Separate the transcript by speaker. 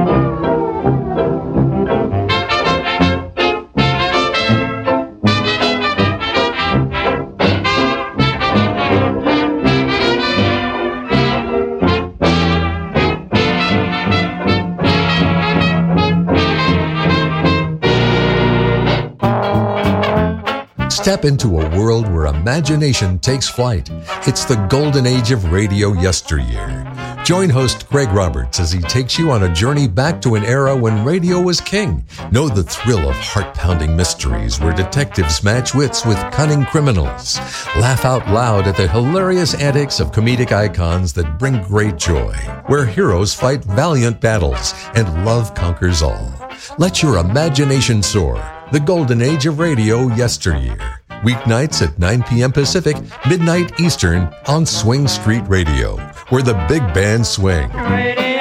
Speaker 1: Step into a world where imagination takes flight. It's the golden age of radio yesteryear. Join host Greg Roberts as he takes you on a journey back to an era when radio was king. Know the thrill of heart-pounding mysteries where detectives match wits with cunning criminals. Laugh out loud at the hilarious antics of comedic icons that bring great joy. Where heroes fight valiant battles and love conquers all. Let your imagination soar. The golden age of radio yesteryear. Weeknights at 9 p.m. Pacific, midnight Eastern on Swing Street Radio, where the big band swing.
Speaker 2: Radio.